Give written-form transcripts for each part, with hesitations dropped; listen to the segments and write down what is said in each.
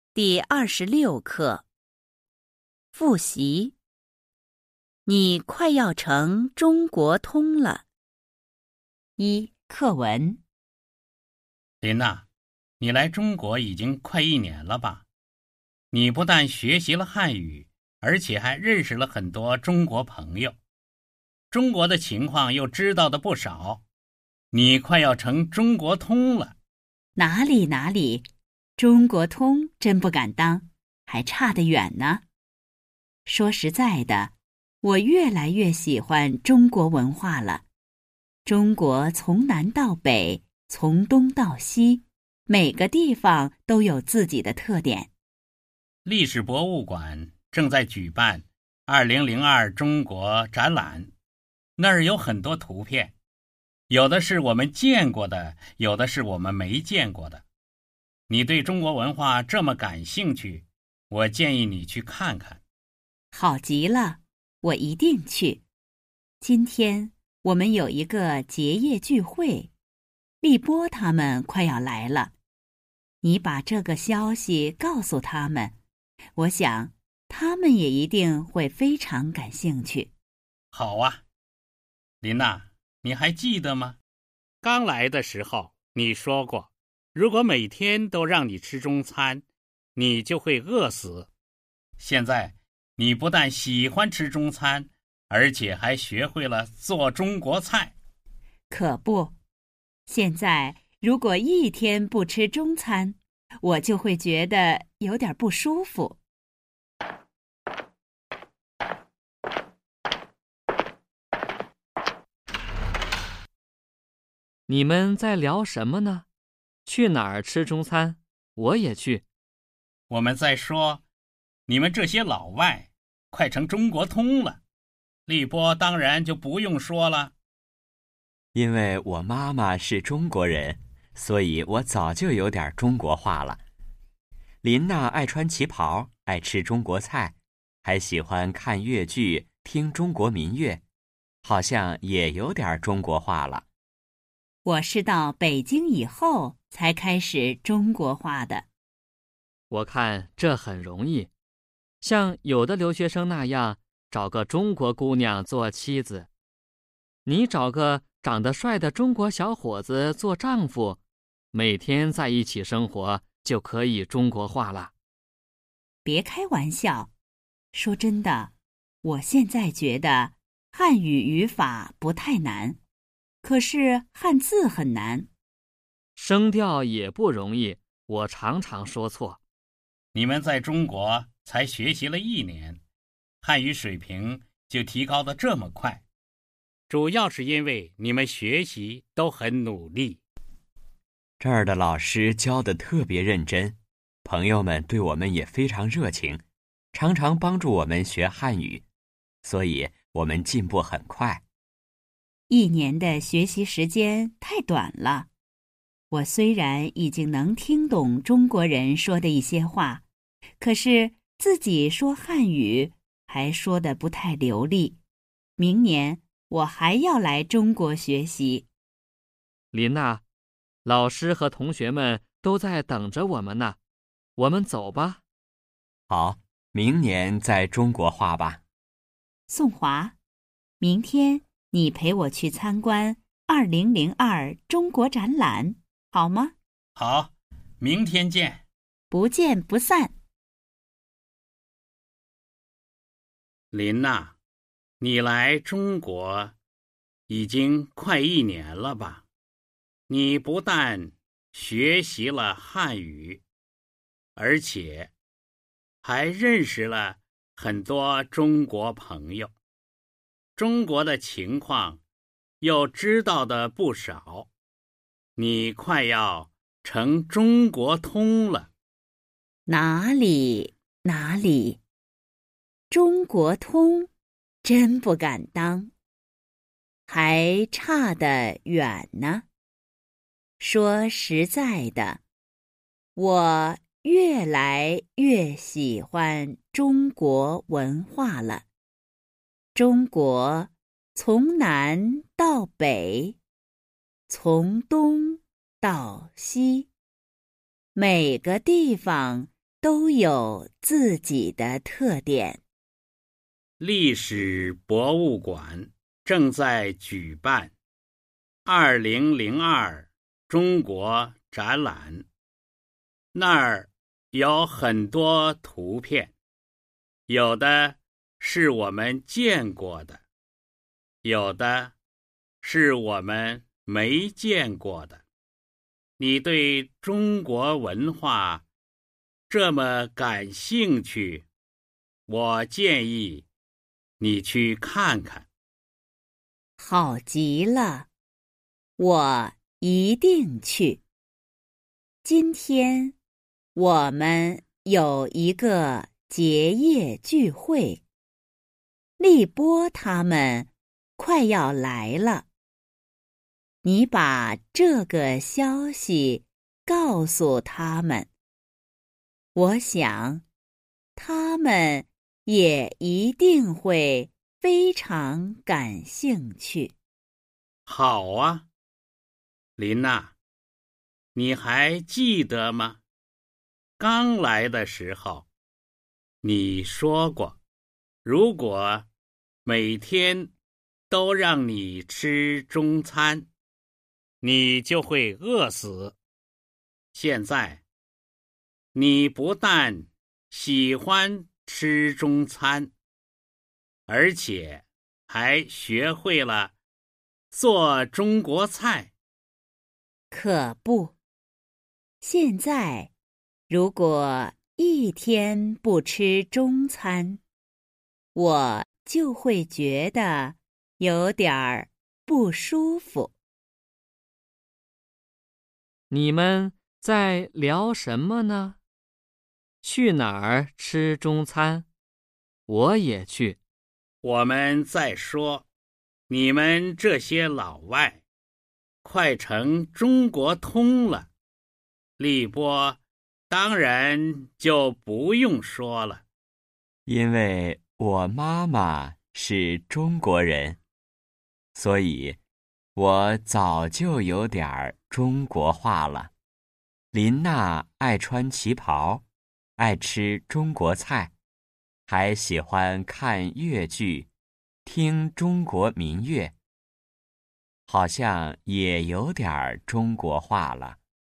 第26课复习。你快要成中国通了。课文。 琳娜，你来中国已经快1年了吧？你不但学习了汉语，而且还认识了很多中国朋友，中国的情况又知道的不少。你快要成中国通了。 哪里，中国通真不敢当，还差得远呢。说实在的，我越来越喜欢中国文化了。中国从南到北，从东到西，每个地方都有自己的特点。 历史博物馆正在举办2002中国展览，那儿有很多图片，有的是我们见过的，有的是我们没见过的。你对中国文化这么感兴趣，我建议你去看看。 好极了，我一定去。今天我们有一个结业聚会，立波他们快要来了。你把这个消息告诉他们，我想他们也一定会非常感兴趣。 好啊，琳娜，你还记得吗？刚来的时候你说过，如果每天都让你吃中餐，你就会饿死。现在你不但喜欢吃中餐，而且还学会了做中国菜。 可不，现在如果一天不吃中餐，我就会觉得有点不舒服。 你们在聊什么呢？去哪儿吃中餐？我也去。 我们在说，你们这些老外快成中国通了。立波当然就不用说了。 因为我妈妈是中国人，所以我早就有点中国话了。琳娜爱穿旗袍，爱吃中国菜，还喜欢看越剧，听中国民乐，好像也有点中国话了。 我是到北京以后才开始中国化的。 我看这很容易，像有的留学生那样找个中国姑娘做妻子，你找个长得帅的中国小伙子做丈夫，每天在一起生活就可以中国化了。 别开玩笑，说真的，我现在觉得汉语语法不太难，可是汉字很难。 声调也不容易，我常常说错。 你们在中国才学习了1年，汉语水平就提高得这么快，主要是因为你们学习都很努力。 这儿的老师教得特别认真，朋友们对我们也非常热情，常常帮助我们学汉语，所以我们进步很快。 1年的学习时间太短了。我虽然已经能听懂中国人说的一些话，可是自己说汉语还说得不太流利。明年我还要来中国学习。 琳娜，老师和同学们都在等着我们呢，我们走吧。 好，明年再中国化吧。 宋华，明天你陪我去参观2002中国展览，好吗？ 好，明天见。 不见不散。 琳娜，你来中国已经快1年了吧？你不但学习了汉语，而且还认识了很多中国朋友，中国的情况又知道的不少。你快要成中国通了。 哪里，中国通真不敢当，还差得远呢。说实在的，我越来越喜欢中国文化了。中国从南到北，从东到西，每个地方都有自己的特点。 历史博物馆正在举办2002中国展览，那儿有很多图片，有的是我们见过的，有的是我们没见过的。你对中国文化这么感兴趣，我建议你去看看。 好极了，我一定去。今天我们有一个结业聚会，立波他们快要来了。你把这个消息告诉他们，我想他们也一定会非常感兴趣。 好啊，琳娜，你还记得吗？刚来的时候，你说过，如果每天都让你吃中餐，你就会饿死。现在，你不但喜欢吃中餐，而且还学会了做中国菜。 可不，现在如果一天不吃中餐，我就会觉得有点儿不舒服。 你们在聊什么呢？去哪儿吃中餐？我也去。 我们在说，你们这些老外，快成中国通了。立波当然就不用说了， 因为我妈妈是中国人，所以我早就有点儿中国话了。琳娜爱穿旗袍，爱吃中国菜，还喜欢看粤剧，听中国民乐，好像也有点儿中国话了。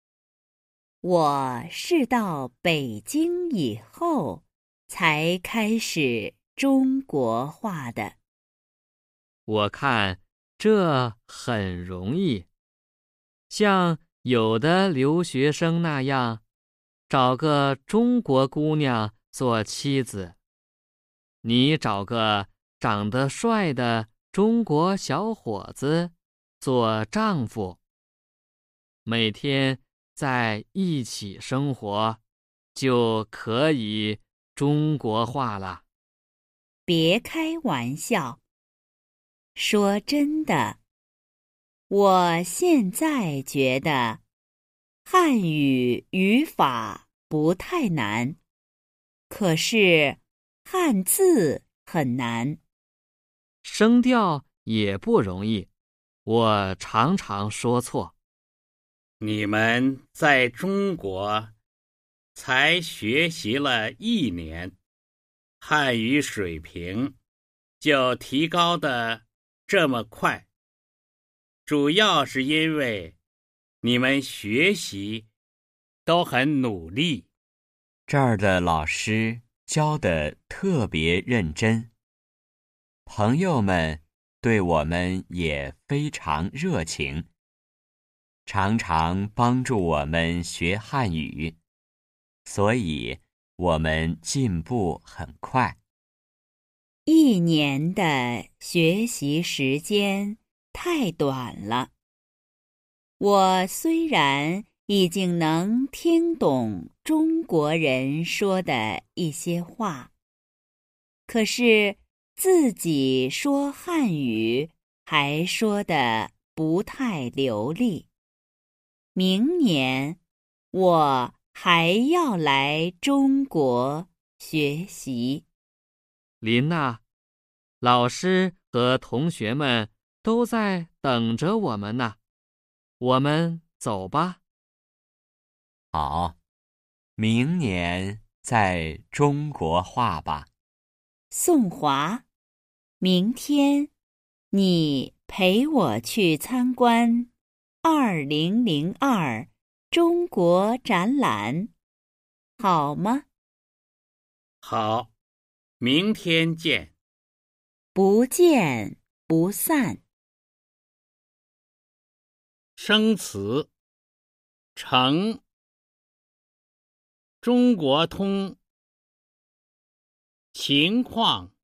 我是到北京以后才开始中国话的。 我看这很容易，像有的留学生那样，找个中国姑娘做妻子。你找个长得帅的中国小伙子做丈夫，每天在一起生活，就可以中国话了。 别开玩笑。说真的，我现在觉得汉语语法不太难，可是汉字很难。 声调也不容易，我常常说错。 你们在中国才学习了1年，汉语水平就提高得这么快，主要是因为你们学习都很努力。 这儿的老师教得特别认真，朋友们对我们也非常热情，常常帮助我们学汉语，所以我们进步很快。 1年的学习时间太短了。我虽然已经能听懂中国人说的一些话，可是自己说汉语还说得不太流利。明年我还要来中国学习。 琳娜，老师和同学们都在等着我们呢，我们走吧。 好，明年再中国话吧。 宋华，明天你陪我去参观2002中国展览，好吗？ 好，明天见。 不见不散。 生词：成，中国通，情况，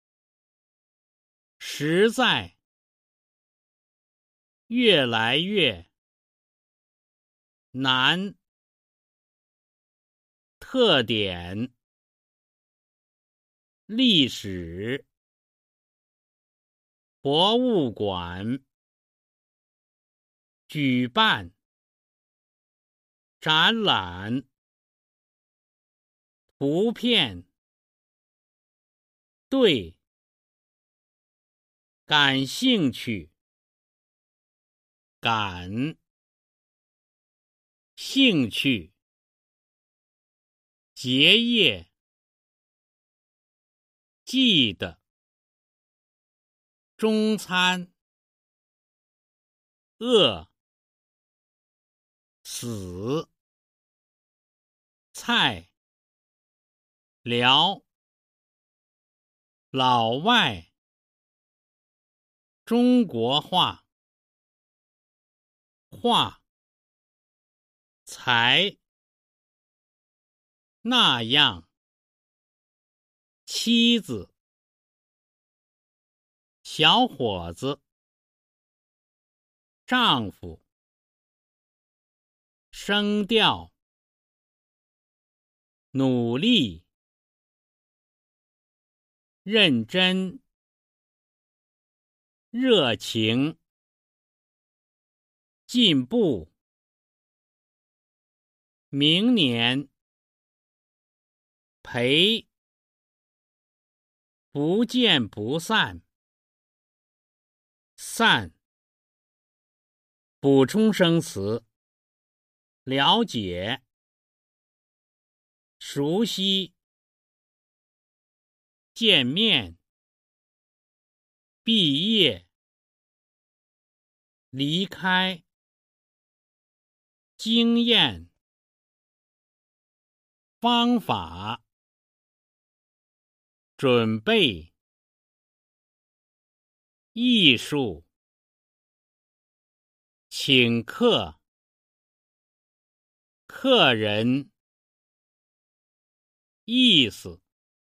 实在，越来越，难，特点，历史，博物馆，举办，展览，图片，对，感兴趣，感，兴趣，结业，记得，中餐，饿，死，菜，聊，老外，中国话，话，才，那样，妻子，小伙子，丈夫，声调，努力，认真，热情，进步，明年，陪，不见不散，散，补充生词，了解，熟悉，见面，毕业，离开，经验，方法，准备，艺术，请客，客人，意思，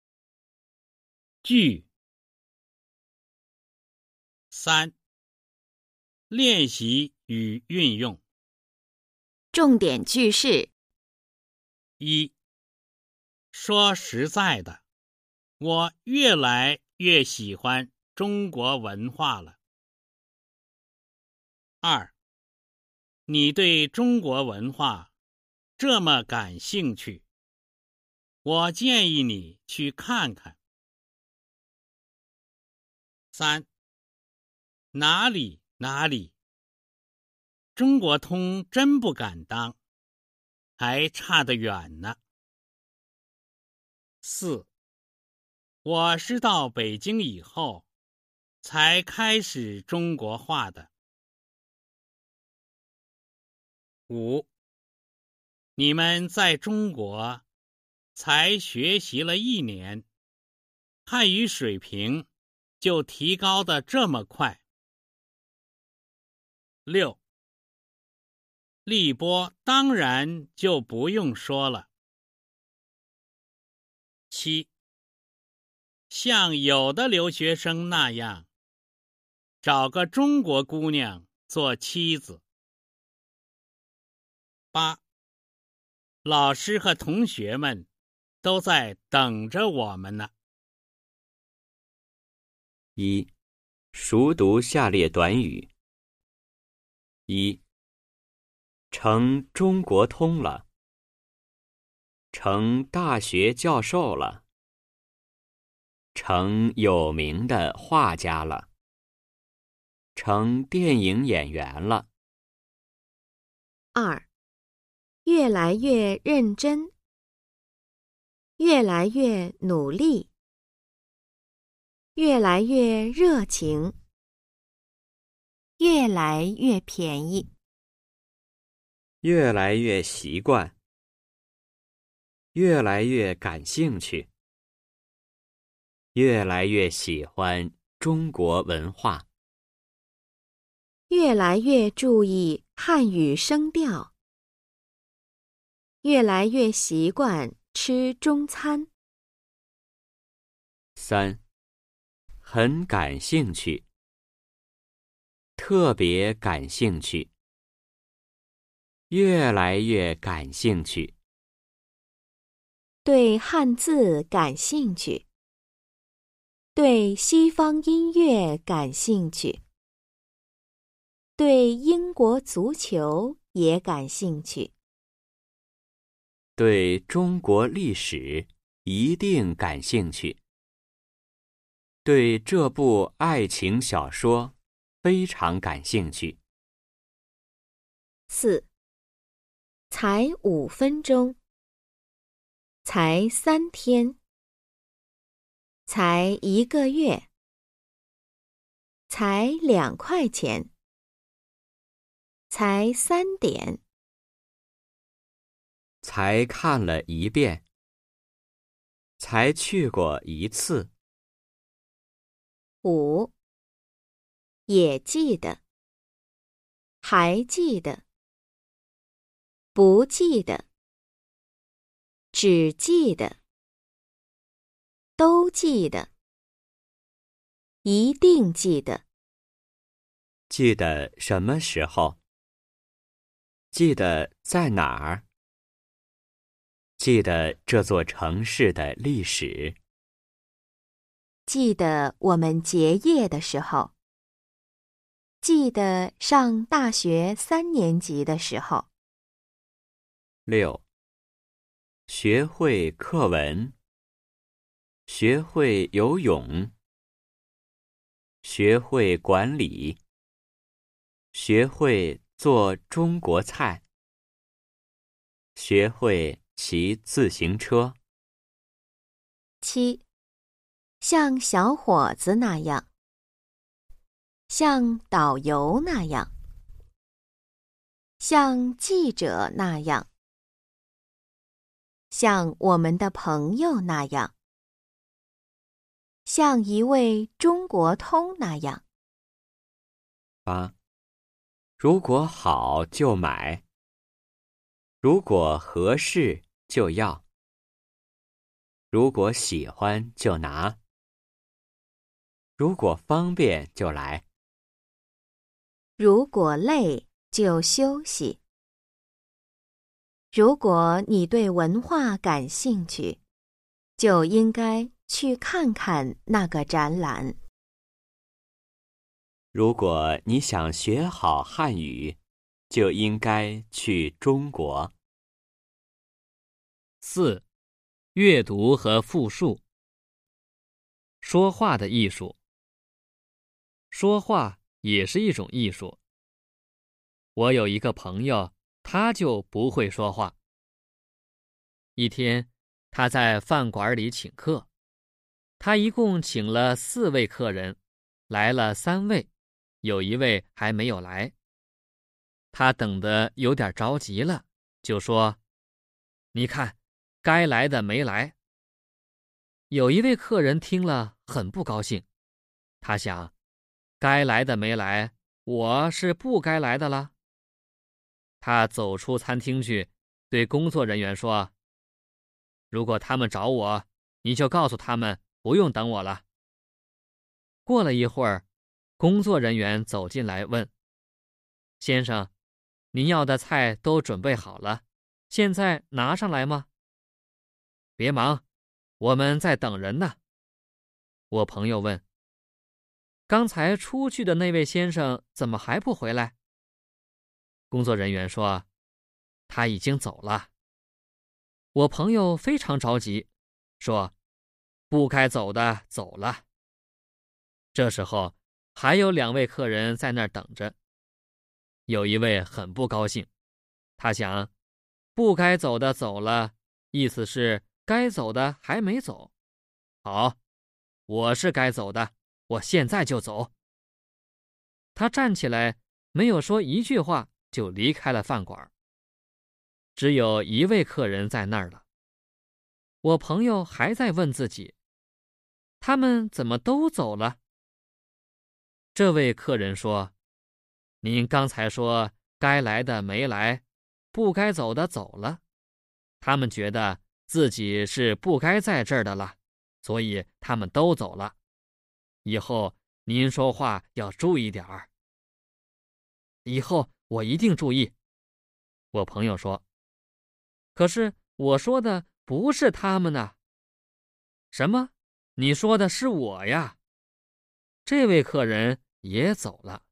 句。3. 练习与运用。 重点句式。 1. 说实在的，我越来越喜欢中国文化了。2. 你对中国文化这么感兴趣，我建议你去看看。3. 哪里，中国通真不敢当，还差得远呢。4. 我是到北京以后才开始中国话的。5. 你们在中国才学习了1年，汉语水平就提高得这么快。6. 立波当然就不用说了。7. 像有的留学生那样，找个中国姑娘做妻子。8. 老师和同学们都在等着我们呢。 1. 熟读下列短语。1. 成中国通了，成大学教授了，成有名的画家了，成电影演员了。 2. 越来越认真。 越来越努力，越来越热情，越来越便宜， 越来越习惯，越来越感兴趣，越来越喜欢中国文化， 越来越注意汉语声调，越来越习惯吃中餐。 3. 很感兴趣，特别感兴趣，越来越感兴趣， 对汉字感兴趣，对西方音乐感兴趣，对英国足球也感兴趣， 对中国历史一定感兴趣，对这部爱情小说非常感兴趣。 4. 才5分钟，才3天，才1个月，才2块钱，才3点， 才看了1遍，才去过1次。 5. 也记得，还记得，不记得，只记得，都记得，一定记得。 记得什么时候？记得在哪儿？记得这座城市的历史。 记得我们结业的时候。记得上大学3年级的时候。 6. 学会课文，学会游泳，学会管理，学会做中国菜，学会骑自行车。 7. 像小伙子那样，像导游那样，像记者那样，像我们的朋友那样，像一位中国通那样。 8. 如果好就买，如果合适就要，如果喜欢就拿，如果方便就来， 如果累就休息。如果你对文化感兴趣，就应该去看看那个展览。 如果你想学好汉语，就应该去中国。 4. 阅读和复述。说话的艺术。说话也是一种艺术。我有一个朋友，他就不会说话。一天，他在饭馆里请客，他一共请了4位客人，来了3位，有1位还没有来。他等得有点着急了，就说：“你看，该来的没来。”有1位客人听了很不高兴，他想，该来的没来，我是不该来的了。他走出餐厅去，对工作人员说：“如果他们找我，你就告诉他们不用等我了。”过了一会儿，工作人员走进来问：“先生，您要的菜都准备好了，现在拿上来吗？”“别忙，我们在等人呢。”我朋友问：“刚才出去的那位先生怎么还不回来？”工作人员说：“他已经走了。”我朋友非常着急，说：“不该走的走了。”这时候还有2位客人在那儿等着。有1位很不高兴，他想，不该走的走了，意思是该走的还没走。好，我是该走的，我现在就走。他站起来，没有说一句话，就离开了饭馆。只有一位客人在那儿了。我朋友还在问自己，他们怎么都走了？这位客人说，您刚才说该来的没来，不该走的走了，他们觉得自己是不该在这儿的了，所以他们都走了。以后您说话要注意点儿。以后我一定注意，我朋友说。可是我说的不是他们呢。什么？你说的是我呀？这位客人也走了。